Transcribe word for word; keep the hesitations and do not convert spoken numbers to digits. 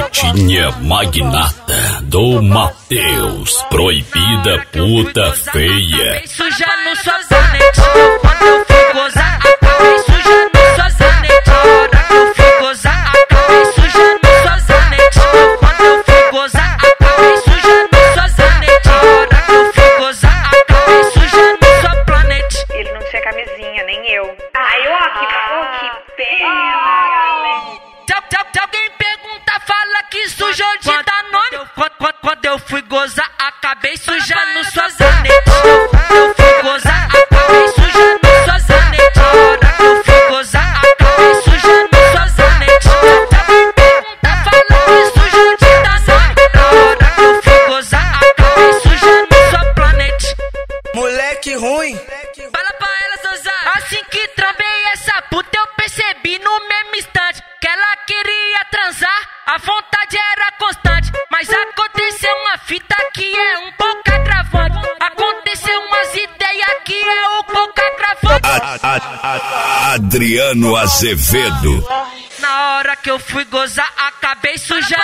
Pretinha magnata do Matheus, proibida puta feia. Sujando suas zanetinhas, quando eu fui gozar, acabei sujando suas zanetinhas. Hora que eu fui gozar, acabei sujando suas zanetinhas. Quando eu fui gozar, acabei sujando suas zanetinhas. Hora que eu fui gozar, acabei sujando sua planeta. Ele não tinha camisinha, nem eu. Ai, ó, que, oh, que pena. Se, se, se alguém pergunta, fala que sujou de Danone. Quando, quando, quando eu fui gozar, acabei sujando suas zanetinhas. Quando eu fui gozar, acabei sujando suas zanetinhas. Hora que eu fui gozar, acabei sujando suas zanetinhas. Se alguém pergunta, fala que sujou de Danone. Na hora que eu fui gozar, acabei sujando sua planeta. Moleque ruim. Fala pra ela, Suzana. Assim que trombei essa puta, eu percebi no mesmo instante que ela queria transar, a vontade era constante. Mas aconteceu uma fita que é um pouco agravante. Aconteceu umas ideias que é um pouco agravante. A, a, a, Adriano Azevedo. Na hora que eu fui gozar, acabei sujando